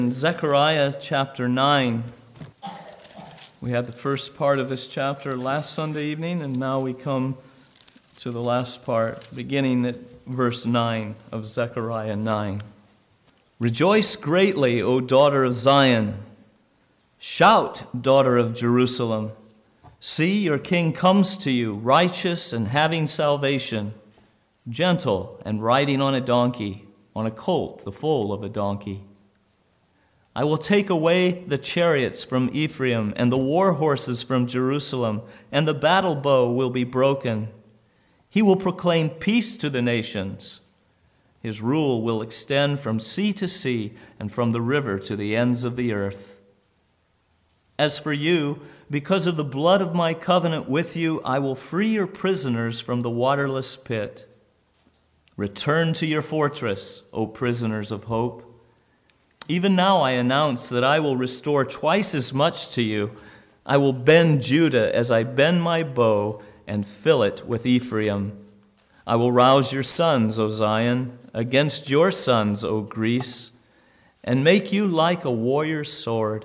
In Zechariah chapter 9, we had the first part of this chapter last Sunday evening, and now we come to the last part, beginning at verse 9 of Zechariah 9. Rejoice greatly, O daughter of Zion. Shout, daughter of Jerusalem. See, your king comes to you, righteous and having salvation, gentle and riding on a donkey, on a colt, the foal of a donkey. I will take away the chariots from Ephraim and the war horses from Jerusalem, and the battle bow will be broken. He will proclaim peace to the nations. His rule will extend from sea to sea and from the river to the ends of the earth. As for you, because of the blood of my covenant with you, I will free your prisoners from the waterless pit. Return to your fortress, O prisoners of hope. Even now I announce that I will restore twice as much to you. I will bend Judah as I bend my bow and fill it with Ephraim. I will rouse your sons, O Zion, against your sons, O Greece, and make you like a warrior's sword.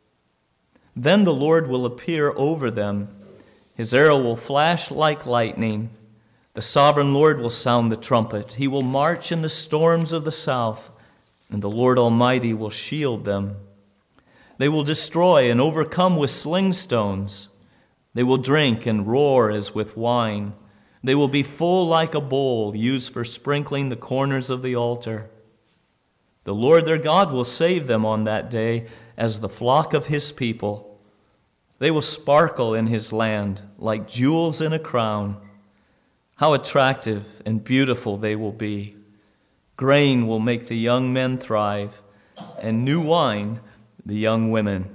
Then the Lord will appear over them. His arrow will flash like lightning. The sovereign Lord will sound the trumpet. He will march in the storms of the south, and the Lord Almighty will shield them. They will destroy and overcome with sling stones. They will drink and roar as with wine. They will be full like a bowl used for sprinkling the corners of the altar. The Lord their God will save them on that day as the flock of his people. They will sparkle in his land like jewels in a crown. How attractive and beautiful they will be. Grain will make the young men thrive, and new wine the young women.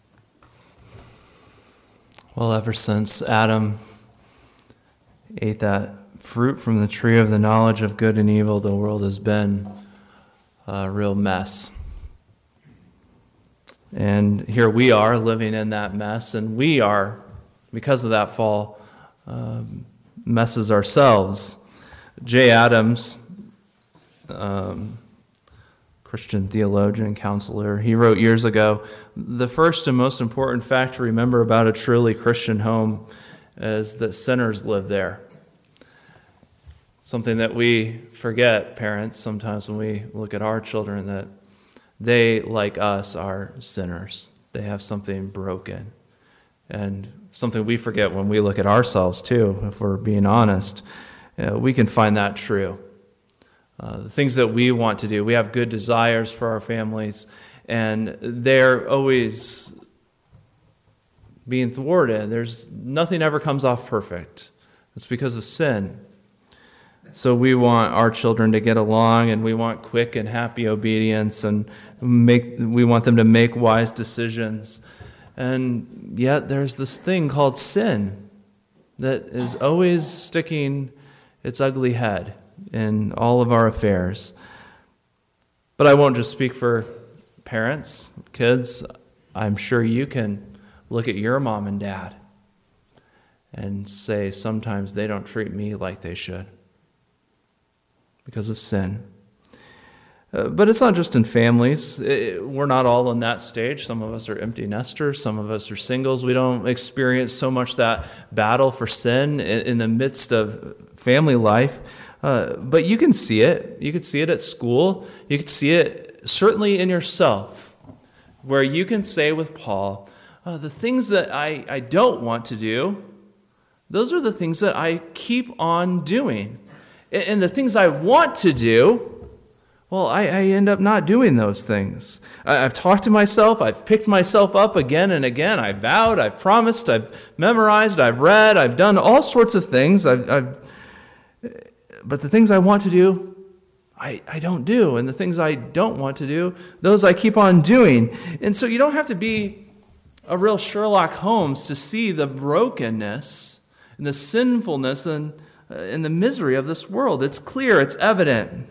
Well, ever since Adam ate that fruit from the tree of the knowledge of good and evil, the world has been a real mess. And here we are living in that mess, and we are, because of that fall, messes ourselves. Jay Adams, Christian theologian and counselor, he wrote years ago, the first and most important fact to remember about a truly Christian home is that sinners live there. Something that we forget, parents, sometimes when we look at our children, that they, like us, are sinners. They have something broken. And something we forget when we look at ourselves, too, if we're being honest. We can find that true. The things that we want to do, we have good desires for our families, and they're always being thwarted. Nothing ever comes off perfect. It's because of sin. So we want our children to get along, and we want quick and happy obedience, and we want them to make wise decisions. And yet there's this thing called sin that is always sticking its ugly head in all of our affairs. But I won't just speak for parents, kids. I'm sure you can look at your mom and dad and say sometimes they don't treat me like they should because of sin. But it's not just in families. We're not all in that stage. Some of us are empty nesters. Some of us are singles. We don't experience so much that battle for sin in the midst of family life. But you can see it. You can see it at school. You can see it certainly in yourself, where you can say with Paul, the things that I don't want to do, those are the things that I keep on doing. And the things I want to do, well, I end up not doing those things. I've talked to myself. I've picked myself up again and again. I've vowed. I've promised. I've memorized. I've read. I've done all sorts of things. But the things I want to do, I don't do. And the things I don't want to do, those I keep on doing. And so you don't have to be a real Sherlock Holmes to see the brokenness and the sinfulness and the misery of this world. It's clear. It's evident.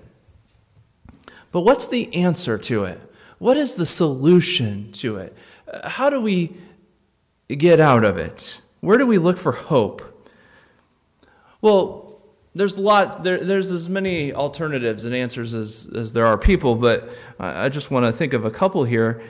But what's the answer to it? What is the solution to it? How do we get out of it? Where do we look for hope? Well, there's as many alternatives and answers as there are people, but I just want to think of a couple here.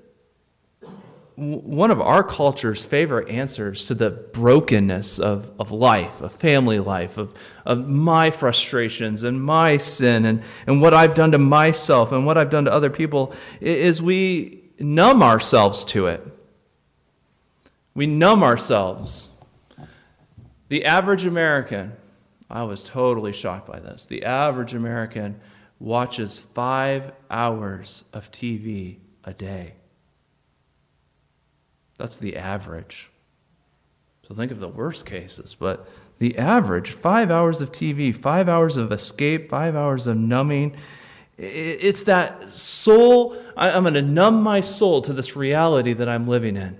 One of our culture's favorite answers to the brokenness of life, of family life, of my frustrations and my sin and what I've done to myself and what I've done to other people is we numb ourselves to it. We numb ourselves. The average American, I was totally shocked by this, the average American watches 5 hours of TV a day. That's the average. So think of the worst cases, but the average, 5 hours of TV, 5 hours of escape, 5 hours of numbing. It's that soul, I'm going to numb my soul to this reality that I'm living in.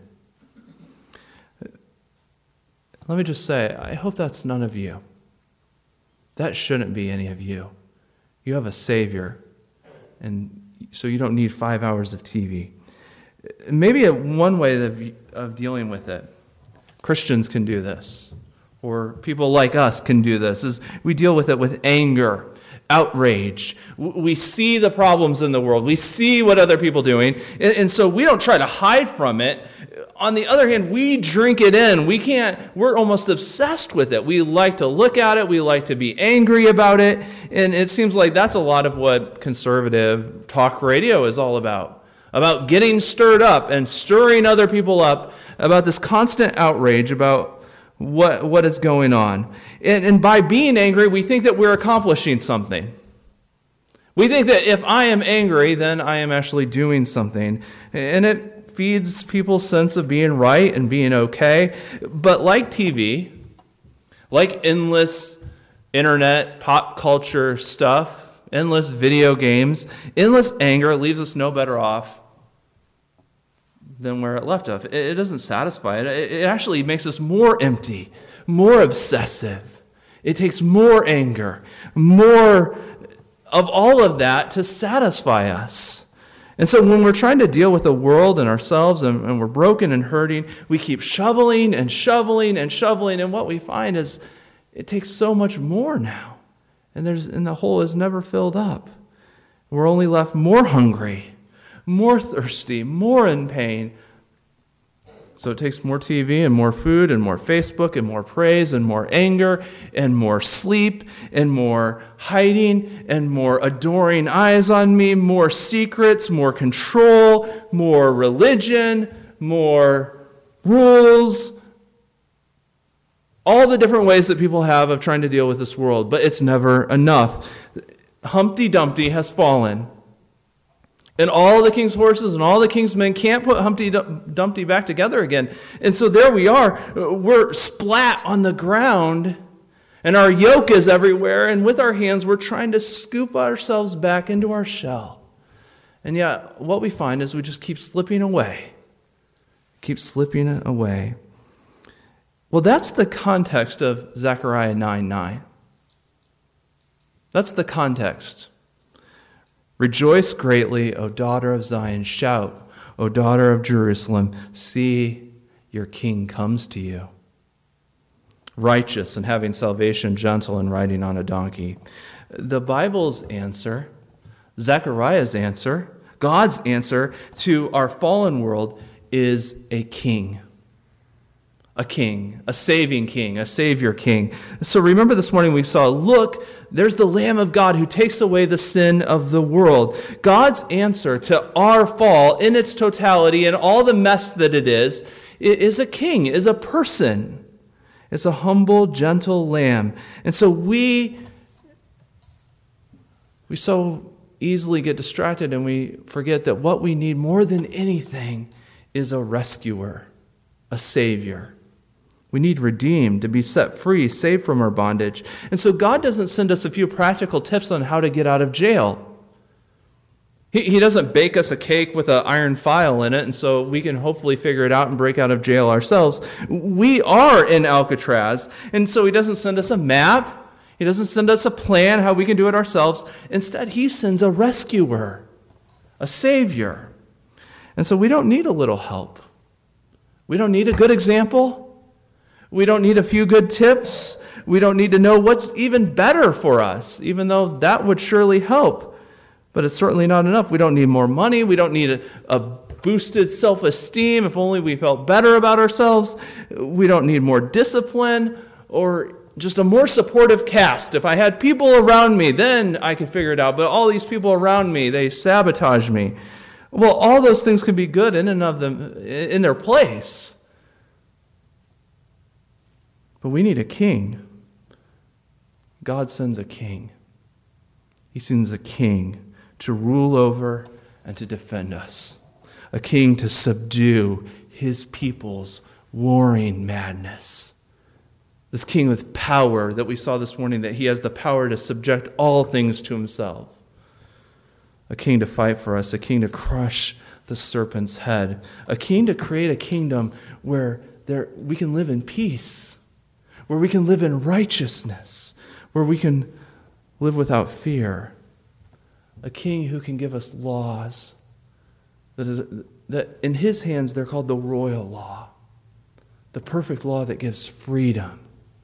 Let me just say, I hope that's none of you. That shouldn't be any of you. You have a Savior, and so you don't need 5 hours of TV. Maybe one way of dealing with it, Christians can do this, or people like us can do this, is we deal with it with anger, outrage. We see the problems in the world. We see what other people are doing, and so we don't try to hide from it. On the other hand, we drink it in. We're almost obsessed with it. We like to look at it. We like to be angry about it. And it seems like that's a lot of what conservative talk radio is all about getting stirred up and stirring other people up, about this constant outrage about what is going on. And by being angry, we think that we're accomplishing something. We think that if I am angry, then I am actually doing something. And it feeds people's sense of being right and being okay. But like TV, like endless internet, pop culture stuff, endless video games, endless anger leaves us no better off than where it left off. It doesn't satisfy it. It actually makes us more empty, more obsessive. It takes more anger, more of all of that to satisfy us. And so when we're trying to deal with the world and ourselves and we're broken and hurting, we keep shoveling and shoveling and shoveling, and what we find is it takes so much more now. And the hole is never filled up. We're only left more hungry, more thirsty, more in pain. So it takes more TV and more food and more Facebook and more praise and more anger and more sleep and more hiding and more adoring eyes on me, more secrets, more control, more religion, more rules. All the different ways that people have of trying to deal with this world, but it's never enough. Humpty Dumpty has fallen. And all the king's horses and all the king's men can't put Humpty Dumpty back together again. And so there we are. We're splat on the ground, and our yoke is everywhere, and with our hands we're trying to scoop ourselves back into our shell. And yet what we find is we just keep slipping away. Keep slipping away. Well, that's the context of Zechariah 9:9. That's the context. Rejoice greatly, O daughter of Zion. Shout, O daughter of Jerusalem. See, your king comes to you. Righteous and having salvation, gentle and riding on a donkey. The Bible's answer, Zechariah's answer, God's answer to our fallen world is a king. A king, a saving king, a savior king. So remember this morning we saw, look, there's the Lamb of God who takes away the sin of the world. God's answer to our fall in its totality and all the mess that it is a king, is a person. It's a humble, gentle lamb. And so we so easily get distracted and we forget that what we need more than anything is a rescuer, a savior. We need redeemed, to be set free, saved from our bondage. And so God doesn't send us a few practical tips on how to get out of jail. He doesn't bake us a cake with an iron file in it, and so we can hopefully figure it out and break out of jail ourselves. We are in Alcatraz, and so he doesn't send us a map. He doesn't send us a plan how we can do it ourselves. Instead, he sends a rescuer, a savior. And so we don't need a little help. We don't need a good example. We don't need a few good tips. We don't need to know what's even better for us, even though that would surely help. But it's certainly not enough. We don't need more money. We don't need a boosted self-esteem. If only we felt better about ourselves. We don't need more discipline or just a more supportive cast. If I had people around me, then I could figure it out. But all these people around me, they sabotage me. Well, all those things can be good in and of them, in their place. But we need a king. God sends a king. He sends a king to rule over and to defend us. A king to subdue his people's warring madness. This king with power that we saw this morning, that he has the power to subject all things to himself. A king to fight for us, a king to crush the serpent's head, a king to create a kingdom where we can live in peace, where we can live in righteousness, where we can live without fear. A king who can give us laws that in his hands they're called the royal law, the perfect law that gives freedom.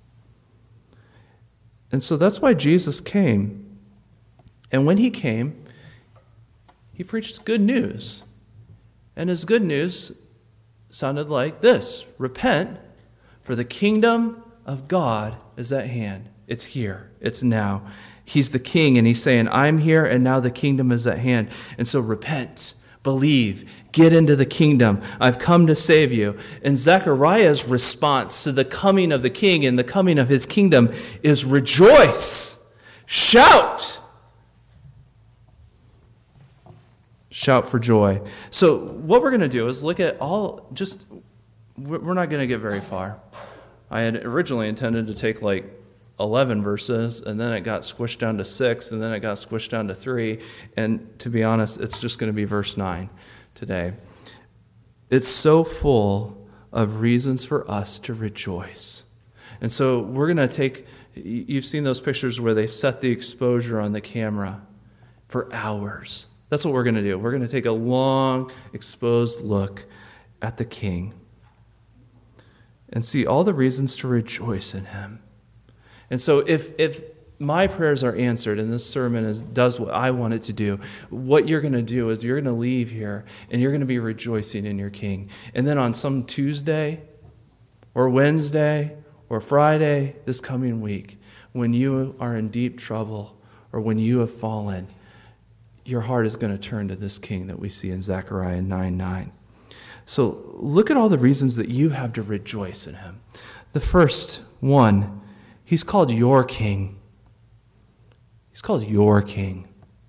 And so that's why Jesus came. And when he came, he preached good news. And his good news sounded like this: repent, for the kingdom of God is at hand. It's here. It's now. He's the king, and he's saying, I'm here, and now the kingdom is at hand. And so repent, believe, get into the kingdom. I've come to save you. And Zechariah's response to the coming of the king and the coming of his kingdom is rejoice, shout. Shout for joy. So what we're going to do is look at we're not going to get very far. I had originally intended to take 11 verses, and then it got squished down to 6, and then it got squished down to 3, and to be honest, it's just going to be verse 9 today. It's so full of reasons for us to rejoice. And so we're going to you've seen those pictures where they set the exposure on the camera for hours. That's what we're going to do. We're going to take a long, exposed look at the King and see all the reasons to rejoice in him. And so if my prayers are answered and this sermon does what I want it to do, what you're going to do is you're going to leave here and you're going to be rejoicing in your King. And then on some Tuesday or Wednesday or Friday this coming week, when you are in deep trouble or when you have fallen, your heart is going to turn to this King that we see in Zechariah 9:9. So look at all the reasons that you have to rejoice in him. The first one, he's called your King. He's called your King.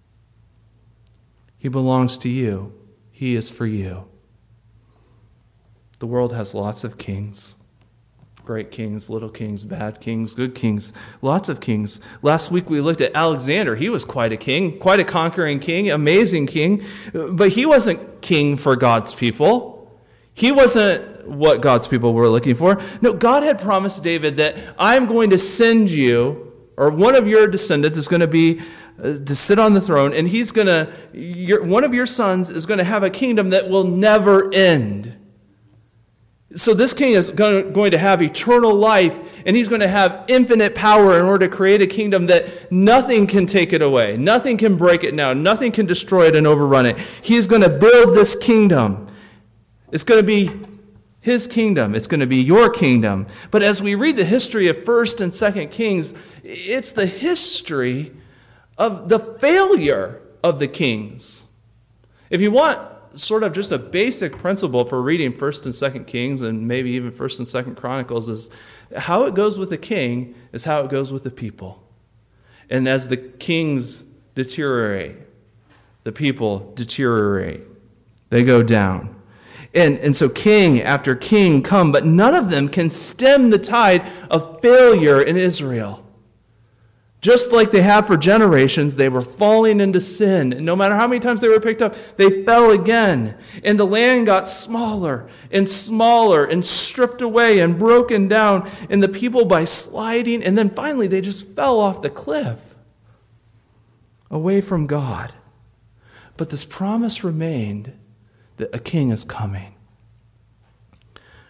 He belongs to you. He is for you. The world has lots of kings. Great kings, little kings, bad kings, good kings, lots of kings. Last week we looked at Alexander. He was quite a king, quite a conquering king, amazing king. But he wasn't king for God's people. He wasn't what God's people were looking for. No, God had promised David that I'm going to send you, or one of your descendants is going to be to sit on the throne, and one of your sons is going to have a kingdom that will never end. So this king is going to have eternal life, and he's going to have infinite power in order to create a kingdom that nothing can take it away. Nothing can break it now. Nothing can destroy it and overrun it. He's going to build this kingdom. It's going to be his kingdom. It's going to be your kingdom. But as we read the history of 1st and 2nd Kings, it's the history of the failure of the kings. If you want sort of just a basic principle for reading 1st and 2nd Kings and maybe even 1st and 2nd Chronicles, is how it goes with the king is how it goes with the people. And as the kings deteriorate, the people deteriorate. They go down. And so king after king come, but none of them can stem the tide of failure in Israel. Just like they have for generations, they were falling into sin. And no matter how many times they were picked up, they fell again. And the land got smaller and smaller and stripped away and broken down. And the people by sliding, and then finally they just fell off the cliff away from God. But this promise remained that a king is coming.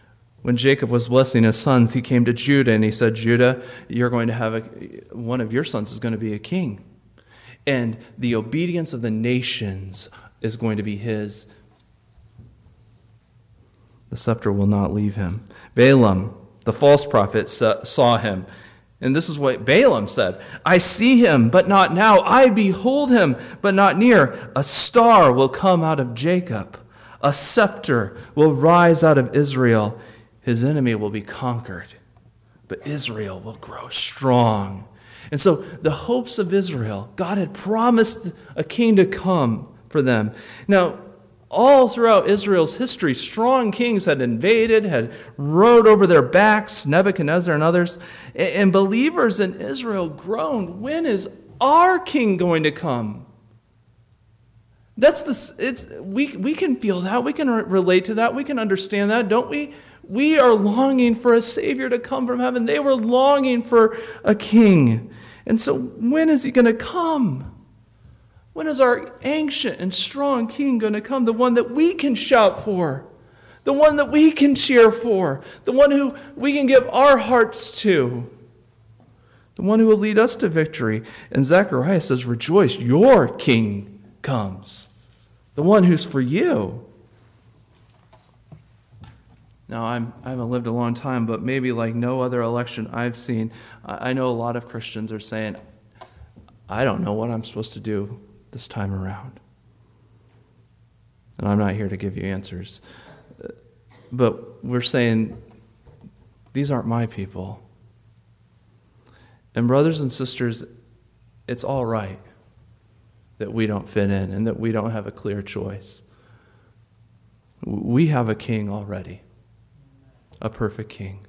When Jacob was blessing his sons, he came to Judah and he said, Judah, you're going to have one of your sons is going to be a king. And the obedience of the nations is going to be his. The scepter will not leave him. Balaam, the false prophet, saw him. And this is what Balaam said. I see him, but not now. I behold him, but not near. A star will come out of Jacob. A scepter will rise out of Israel. His enemy will be conquered, but Israel will grow strong. And so the hopes of Israel, God had promised a king to come for them. Now, all throughout Israel's history, strong kings had invaded, had rode over their backs, Nebuchadnezzar and others, and believers in Israel groaned, when is our king going to come? We can feel that, we can relate to that, we can understand that, don't we? We are longing for a Savior to come from heaven. They were longing for a king. And so when is he going to come? When is our ancient and strong king going to come? The one that we can shout for. The one that we can cheer for. The one who we can give our hearts to. The one who will lead us to victory. And Zechariah says, rejoice, your king comes. The one who's for you. Now, I haven't lived a long time, but maybe like no other election I've seen, I know a lot of Christians are saying, I don't know what I'm supposed to do this time around. And I'm not here to give you answers. But we're saying, these aren't my people. And brothers and sisters, it's all right that we don't fit in and that we don't have a clear choice. We have a king already. A perfect king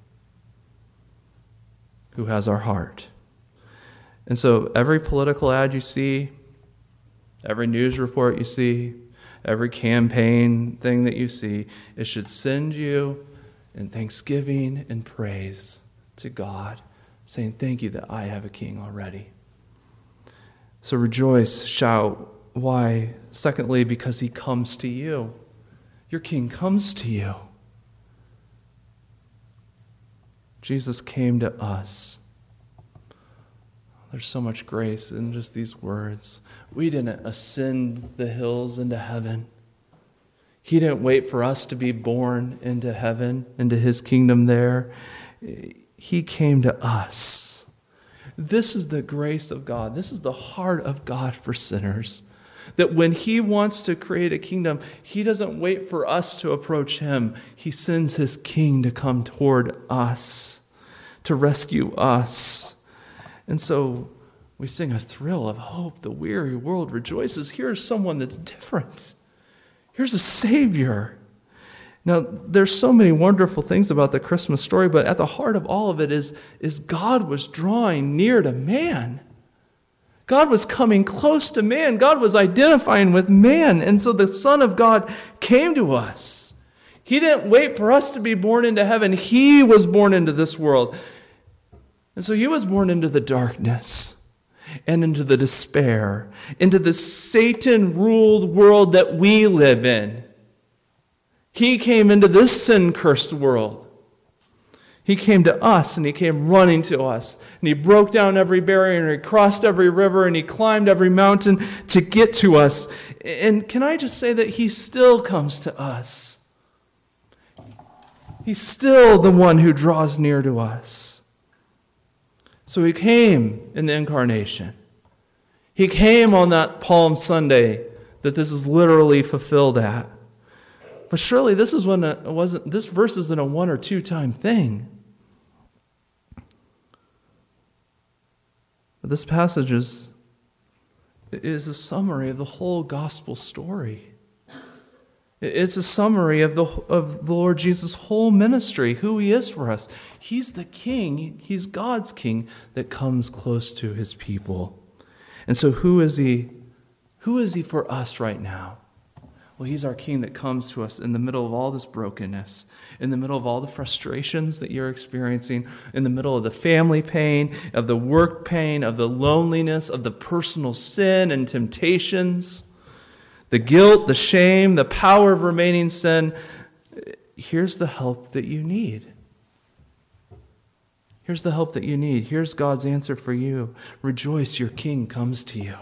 who has our heart. And so every political ad you see, every news report you see, every campaign thing that you see, it should send you in thanksgiving and praise to God, saying, thank you that I have a king already. So rejoice, shout. Why? Secondly, because he comes to you. Your king comes to you. Jesus came to us. There's so much grace in just these words. We didn't ascend the hills into heaven. He didn't wait for us to be born into heaven, into his kingdom there. He came to us. This is the grace of God. This is the heart of God for sinners. That when he wants to create a kingdom, he doesn't wait for us to approach him. He sends his king to come toward us, to rescue us. And so we sing a thrill of hope. The weary world rejoices. Here's someone that's different. Here's a Savior. Now, there's so many wonderful things about the Christmas story, but at the heart of all of it is God was drawing near to man. God was coming close to man. God was identifying with man. And so the Son of God came to us. He didn't wait for us to be born into heaven. He was born into this world. And so he was born into the darkness and into the despair, into the Satan-ruled world that we live in. He came into this sin-cursed world. He came to us, and he came running to us. And he broke down every barrier, and he crossed every river, and he climbed every mountain to get to us. And can I just say that he still comes to us? He's still the one who draws near to us. So he came in the incarnation. He came on that Palm Sunday that this is literally fulfilled at. But surely this verse isn't a one or two time thing. But this passage is a summary of the whole gospel story. It's a summary of the Lord Jesus' whole ministry, who he is for us. He's the king, he's God's king that comes close to his people. And so who is he? Who is he for us right now? Well, he's our king that comes to us in the middle of all this brokenness, in the middle of all the frustrations that you're experiencing, in the middle of the family pain, of the work pain, of the loneliness, of the personal sin and temptations, the guilt, the shame, the power of remaining sin. here's the help that you need. Here's the help that you need. Here's God's answer for you. Rejoice, your King comes to you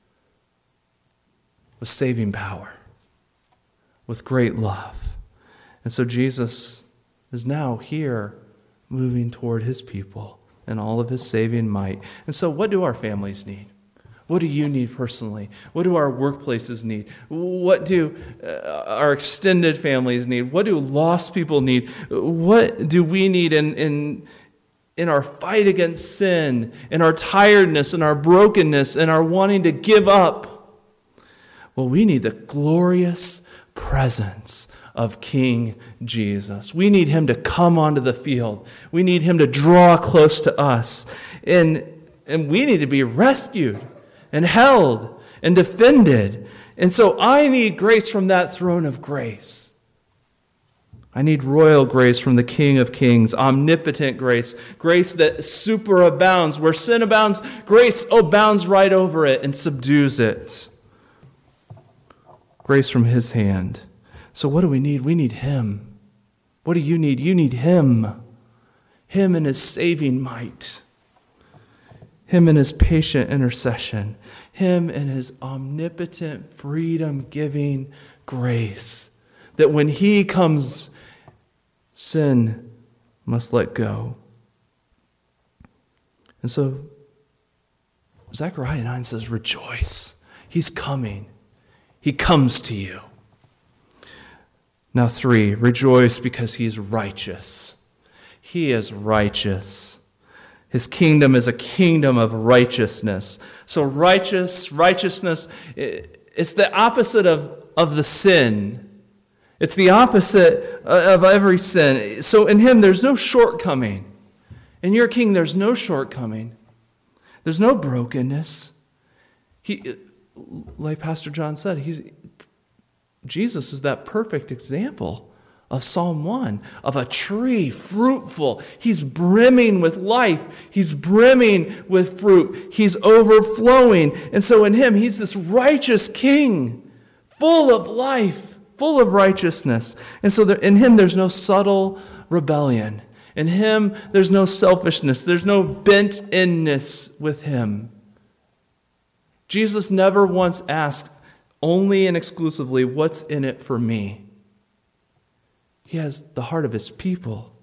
with saving power, with great love. And so Jesus is now here moving toward his people and all of his saving might. And so what do our families need? What do you need personally? What do our workplaces need? What do our extended families need? What do lost people need? What do we need in our fight against sin, in our tiredness, in our brokenness, in our wanting to give up? Well, we need the glorious presence of King Jesus. We need him to come onto the field. We need him to draw close to us. And we need to be rescued and held and defended. And so I need grace from that throne of grace. I need royal grace from the King of Kings, omnipotent grace, grace that superabounds. Where sin abounds, grace abounds right over it and subdues it. Grace from his hand. So what do we need? We need him. What do you need? You need him. Him and his saving might. Him and his patient intercession. Him and his omnipotent, freedom-giving grace. That when he comes, sin must let go. And so Zechariah 9 says, rejoice. He's coming. He comes to you. Now 3, rejoice because he is righteous. He is righteous. His kingdom is a kingdom of righteousness. So righteousness, it's the opposite of the sin. It's the opposite of every sin. So in him, there's no shortcoming. In your King, there's no shortcoming. There's no brokenness. Like Pastor John said, Jesus is that perfect example of Psalm 1, of a tree fruitful. He's brimming with life. He's brimming with fruit. He's overflowing. And so in him, he's this righteous king, full of life, full of righteousness. And so in him, there's no subtle rebellion. In him, there's no selfishness. There's no bent-inness with him. Jesus never once asked only and exclusively, what's in it for me? He has the heart of his people.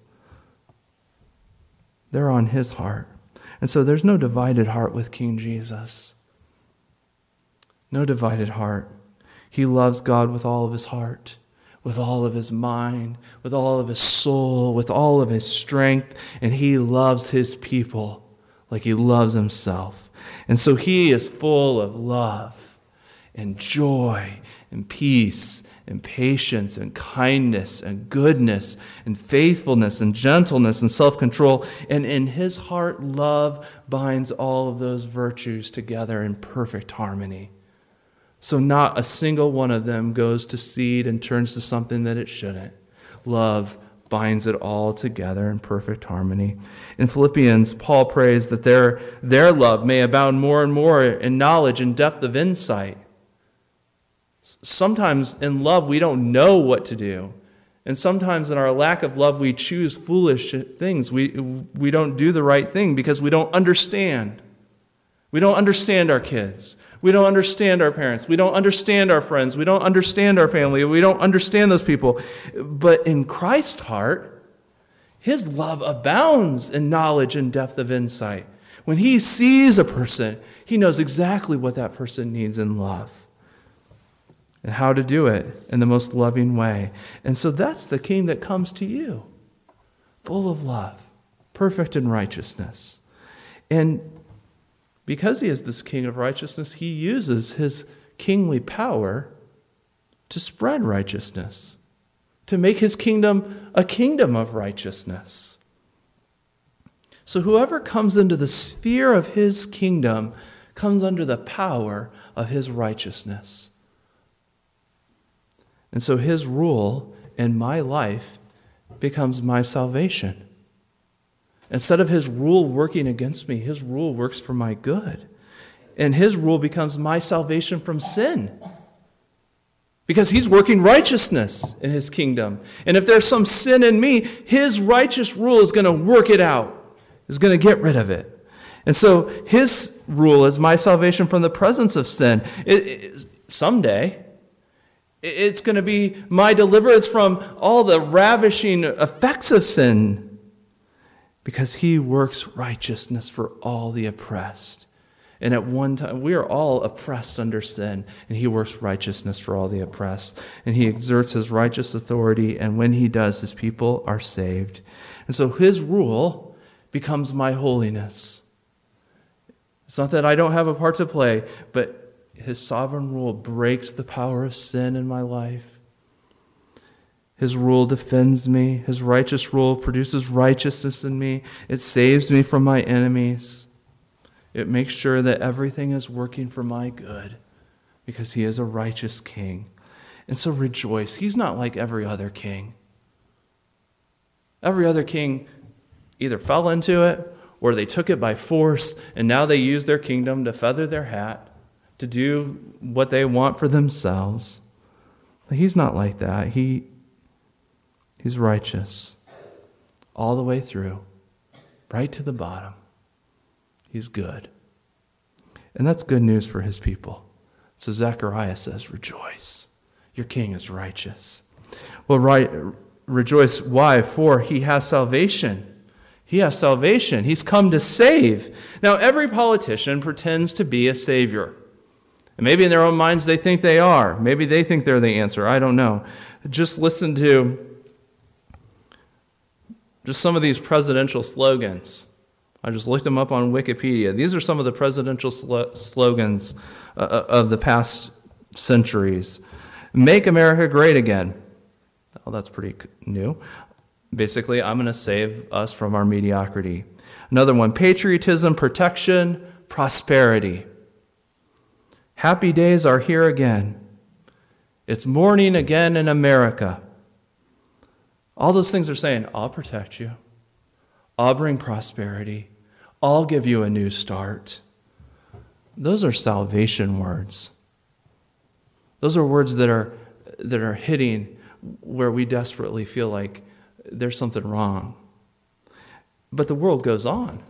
They're on his heart. And so there's no divided heart with King Jesus. No divided heart. He loves God with all of his heart, with all of his mind, with all of his soul, with all of his strength, and he loves his people like he loves himself. And so he is full of love and joy and peace and patience and kindness and goodness and faithfulness and gentleness and self-control. And in his heart, love binds all of those virtues together in perfect harmony. So not a single one of them goes to seed and turns to something that it shouldn't. Love binds it all together in perfect harmony. In Philippians, Paul prays that their love may abound more and more in knowledge and depth of insight. Sometimes in love we don't know what to do. And sometimes in our lack of love we choose foolish things. We don't do the right thing because we don't understand. We don't understand our kids. We don't understand our parents. We don't understand our friends. We don't understand our family. We don't understand those people. But in Christ's heart, his love abounds in knowledge and depth of insight. When he sees a person, he knows exactly what that person needs in love and how to do it in the most loving way. And so that's the King that comes to you, full of love, perfect in righteousness. And because he is this King of righteousness, he uses his kingly power to spread righteousness, to make his kingdom a kingdom of righteousness. So whoever comes into the sphere of his kingdom comes under the power of his righteousness. And so his rule in my life becomes my salvation. Instead of his rule working against me, his rule works for my good. And his rule becomes my salvation from sin. because he's working righteousness in his kingdom. And if there's some sin in me, his righteous rule is going to work it out, is going to get rid of it. And so his rule is my salvation from the presence of sin. Someday, it's going to be my deliverance from all the ravishing effects of sin, because he works righteousness for all the oppressed. And at one time, we are all oppressed under sin, and he works righteousness for all the oppressed. And he exerts his righteous authority, and when he does, his people are saved. And so his rule becomes my holiness. It's not that I don't have a part to play, but his sovereign rule breaks the power of sin in my life. His rule defends me. His righteous rule produces righteousness in me. It saves me from my enemies. It makes sure that everything is working for my good, because he is a righteous king. And so rejoice. He's not like every other king. Every other king either fell into it, or they took it by force, and now they use their kingdom to feather their hat, to do what they want for themselves. But he's not like that. He's righteous all the way through, right to the bottom. He's good. And that's good news for his people. So Zechariah says, rejoice. Your king is righteous. Well, rejoice. Why? For he has salvation. He has salvation. He's come to save. Now, every politician pretends to be a savior. And maybe in their own minds they think they are. Maybe they think they're the answer. I don't know. Just listen to some of these presidential slogans. I just looked them up on Wikipedia. These are some of the presidential slogans of the past centuries. Make America great again. Oh, that's pretty new. Basically, I'm going to save us from our mediocrity. Another one, patriotism, protection, prosperity. Happy days are here again. It's morning again in America. All those things are saying, I'll protect you. I'll bring prosperity. I'll give you a new start. Those are salvation words. Those are words that are hitting where we desperately feel like there's something wrong. But the world goes on.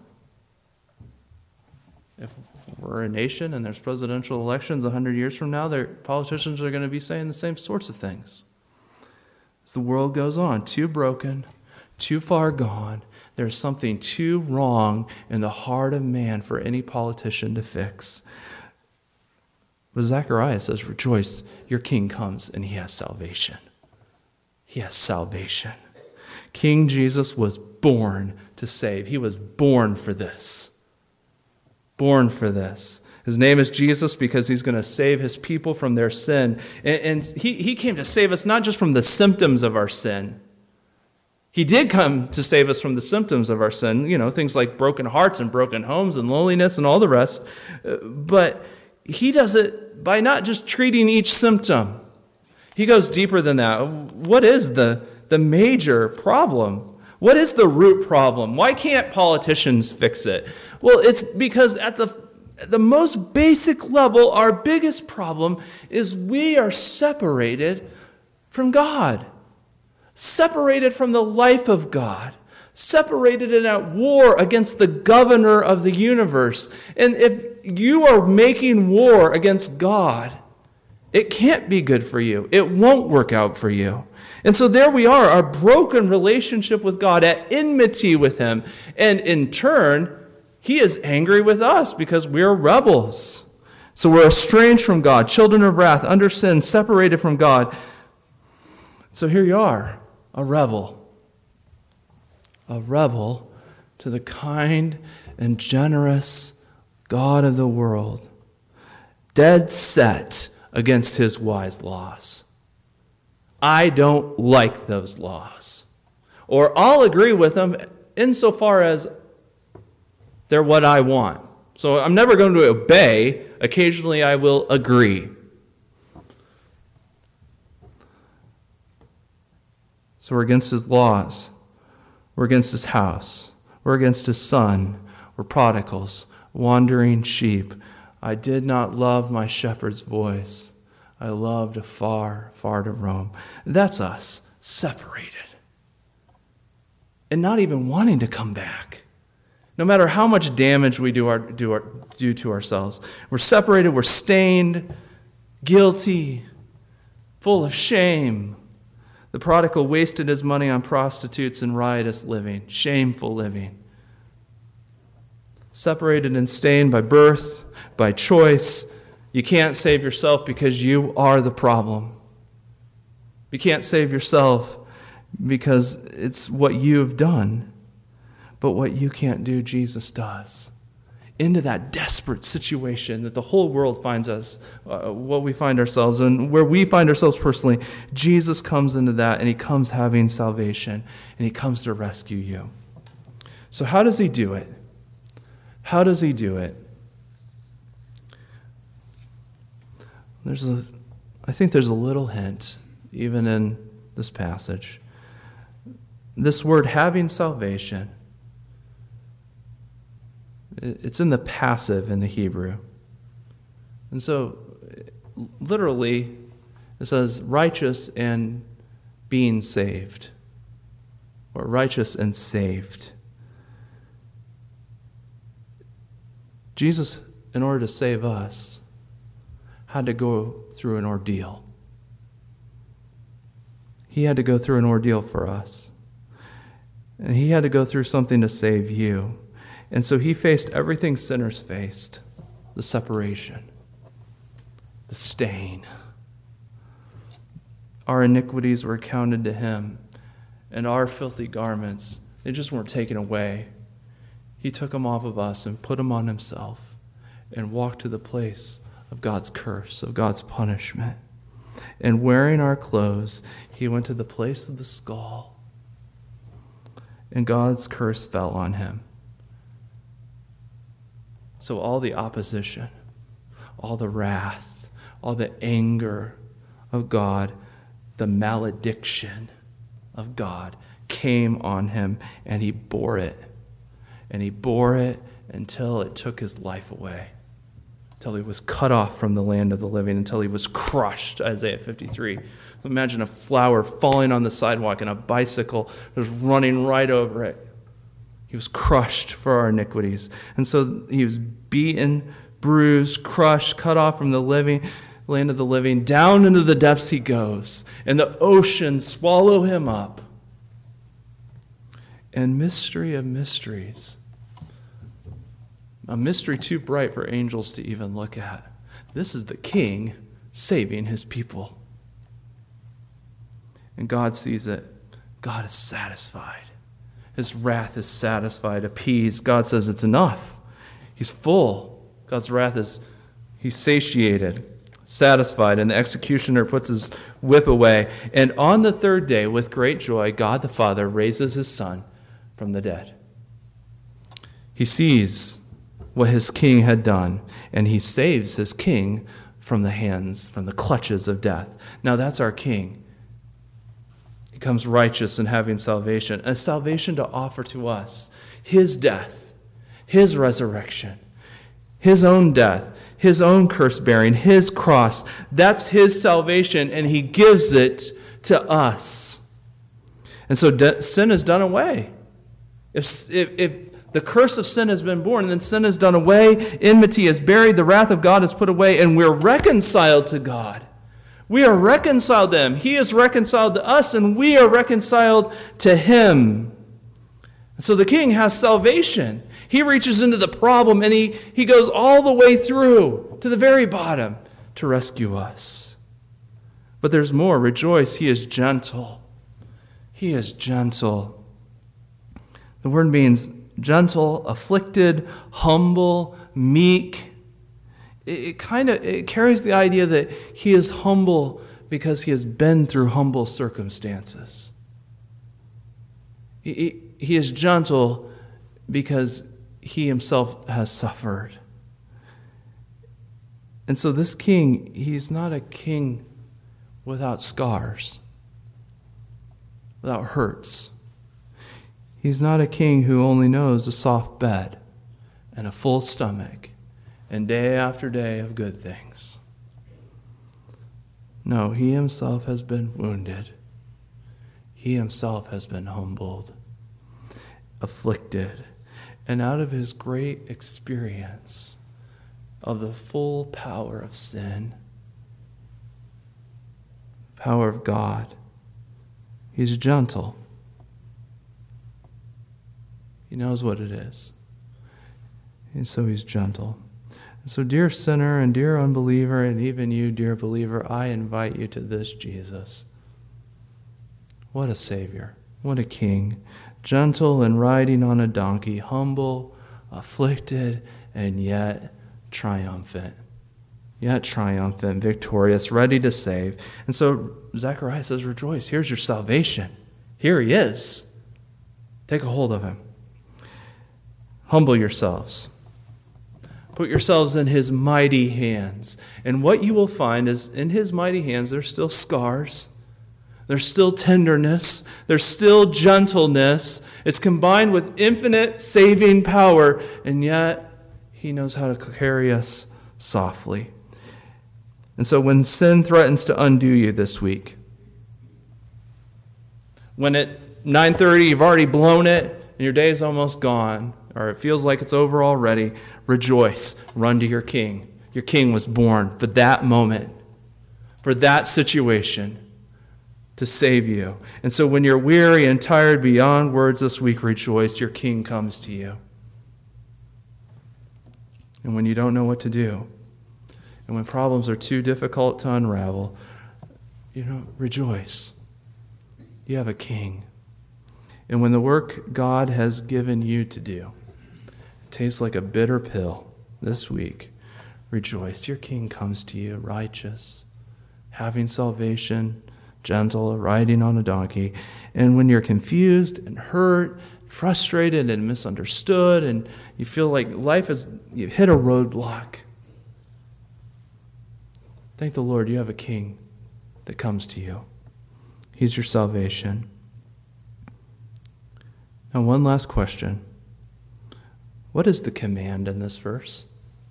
If we're a nation and there's presidential elections 100 years from now, their politicians are going to be saying the same sorts of things. As the world goes on, too broken, too far gone, there's something too wrong in the heart of man for any politician to fix. But Zechariah says, rejoice, your king comes and he has salvation. He has salvation. King Jesus was born to save. He was born for this. Born for this. His name is Jesus because he's going to save his people from their sin. And he came to save us not just from the symptoms of our sin. He did come to save us from the symptoms of our sin, things like broken hearts and broken homes and loneliness and all the rest. But he does it by not just treating each symptom. He goes deeper than that. What is the major problem? What is the root problem? Why can't politicians fix it? Well, it's because at the most basic level, our biggest problem is we are separated from God. Separated from the life of God, separated and at war against the governor of the universe. And if you are making war against God, it can't be good for you. It won't work out for you. And so there we are, our broken relationship with God, at enmity with him. And in turn, he is angry with us because we're rebels. So we're estranged from God, children of wrath, under sin, separated from God. So here you are. A rebel to the kind and generous God of the world, dead set against his wise laws. I don't like those laws. Or I'll agree with them insofar as they're what I want. So I'm never going to obey. Occasionally I will agree. So we're against his laws. We're against his house. We're against his son. We're prodigals, wandering sheep. I did not love my shepherd's voice. I loved far, far to roam. That's us, separated. And not even wanting to come back. No matter how much damage we do to ourselves. We're separated, we're stained, guilty, full of shame. The prodigal wasted his money on prostitutes and riotous living, shameful living. Separated and stained by birth, by choice. You can't save yourself because you are the problem. You can't save yourself because it's what you have done. But what you can't do, Jesus does. Into that desperate situation that the whole world finds us, what we find ourselves, and where we find ourselves personally, Jesus comes into that, and he comes having salvation, and he comes to rescue you. So how does he do it? How does he do it? I think there's a little hint, even in this passage. This word, having salvation, it's in the passive in the Hebrew. And so, literally, it says righteous and being saved. Or righteous and saved. Jesus, in order to save us, had to go through an ordeal. He had to go through an ordeal for us. And he had to go through something to save you. And so he faced everything sinners faced. The separation. The stain. Our iniquities were counted to him. And our filthy garments, they just weren't taken away. He took them off of us and put them on himself. And walked to the place of God's curse, of God's punishment. And wearing our clothes, he went to the place of the skull. And God's curse fell on him. So all the opposition, all the wrath, all the anger of God, the malediction of God came on him, and he bore it. And he bore it until it took his life away. Until he was cut off from the land of the living, until he was crushed, Isaiah 53. Imagine a flower falling on the sidewalk and a bicycle just running right over it. He was crushed for our iniquities. And so he was beaten, bruised, crushed, cut off from the land of the living. Down into the depths he goes. And the oceans swallow him up. And mystery of mysteries. A mystery too bright for angels to even look at. This is the king saving his people. And God sees it. God is satisfied. His wrath is satisfied, appeased. God says it's enough. He's full. God's wrath is, he's satiated, satisfied. And the executioner puts his whip away. And on the third day, with great joy, God the Father raises his Son from the dead. He sees what his king had done, and he saves his king from the hands, from the clutches of death. Now that's our king. He comes righteous and having salvation, a salvation to offer to us. His death, his resurrection, his own death, his own curse bearing, his cross. That's his salvation, and he gives it to us. And so sin is done away. If the curse of sin has been borne, and then sin is done away, enmity is buried, the wrath of God is put away, and we're reconciled to God. We are reconciled to him. He is reconciled to us, and we are reconciled to him. So the king has salvation. He reaches into the problem, and he goes all the way through to the very bottom to rescue us. But there's more. Rejoice, he is gentle. He is gentle. The word means gentle, afflicted, humble, meek. It carries the idea that he is humble because he has been through humble circumstances. He is gentle because he himself has suffered. And so this king, he's not a king without scars, without hurts. He's not a king who only knows a soft bed and a full stomach and day after day of good things. No, he himself has been wounded. He himself has been humbled, afflicted, and out of his great experience of the full power of sin, power of God, he's gentle. He knows what it is. And so he's gentle. And so, dear sinner and dear unbeliever, and even you, dear believer, I invite you to this Jesus. What a Savior. What a King. Gentle and riding on a donkey, humble, afflicted, and yet triumphant. Yet triumphant, victorious, ready to save. And so Zechariah says, rejoice. Here's your salvation. Here he is. Take a hold of him. Humble yourselves. Put yourselves in his mighty hands. And what you will find is in his mighty hands there's still scars. There's still tenderness. There's still gentleness. It's combined with infinite saving power. And yet he knows how to carry us softly. And so when sin threatens to undo you this week, when at 9:30 you've already blown it and your day is almost gone, or it feels like it's over already, rejoice. Run to your King. Your King was born for that moment, for that situation, to save you. And so when you're weary and tired beyond words this week, rejoice. Your King comes to you. And when you don't know what to do, and when problems are too difficult to unravel, rejoice. You have a King. And when the work God has given you to do tastes like a bitter pill this week, rejoice. Your King comes to you righteous, having salvation, gentle, riding on a donkey. And when you're confused and hurt, frustrated and misunderstood, and you feel like you've hit a roadblock, thank the Lord you have a King that comes to you. He's your salvation. Now, one last question. What is the command in this verse?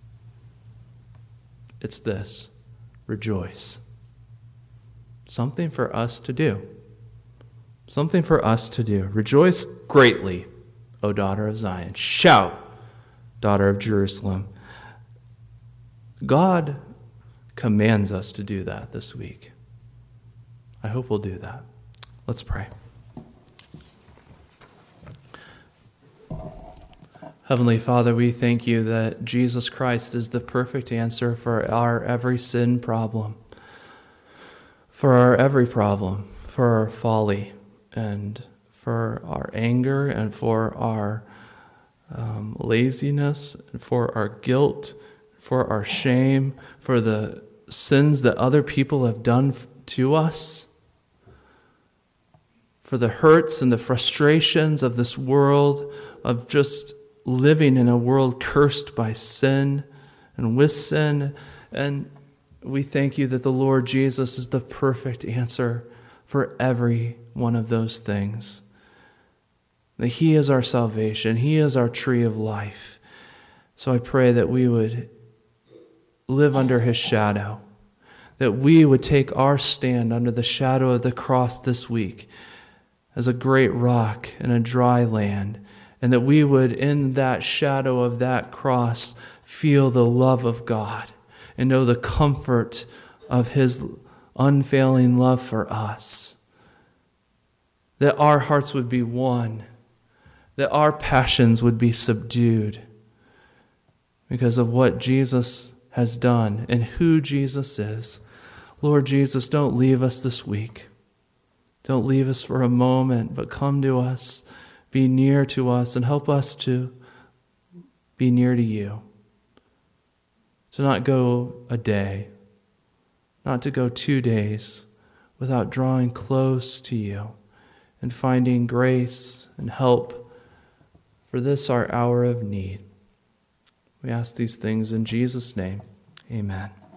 It's this: rejoice. Something for us to do. Something for us to do. Rejoice greatly, O daughter of Zion. Shout, daughter of Jerusalem. God commands us to do that this week. I hope we'll do that. Let's pray. Heavenly Father, we thank you that Jesus Christ is the perfect answer for our every sin problem, for our every problem, for our folly, and for our anger, and for our laziness, and for our guilt, for our shame, for the sins that other people have done to us, for the hurts and the frustrations of this world, of just living in a world cursed by sin and with sin. And we thank you that the Lord Jesus is the perfect answer for every one of those things. That he is our salvation. He is our tree of life. So I pray that we would live under his shadow, that we would take our stand under the shadow of the cross this week as a great rock in a dry land, and that we would, in that shadow of that cross, feel the love of God and know the comfort of his unfailing love for us. That our hearts would be one, that our passions would be subdued because of what Jesus has done and who Jesus is. Lord Jesus, don't leave us this week. Don't leave us for a moment, but come to us, be near to us, and help us to be near to you. To not go a day, not to go 2 days without drawing close to you and finding grace and help for this our hour of need. We ask these things in Jesus' name. Amen.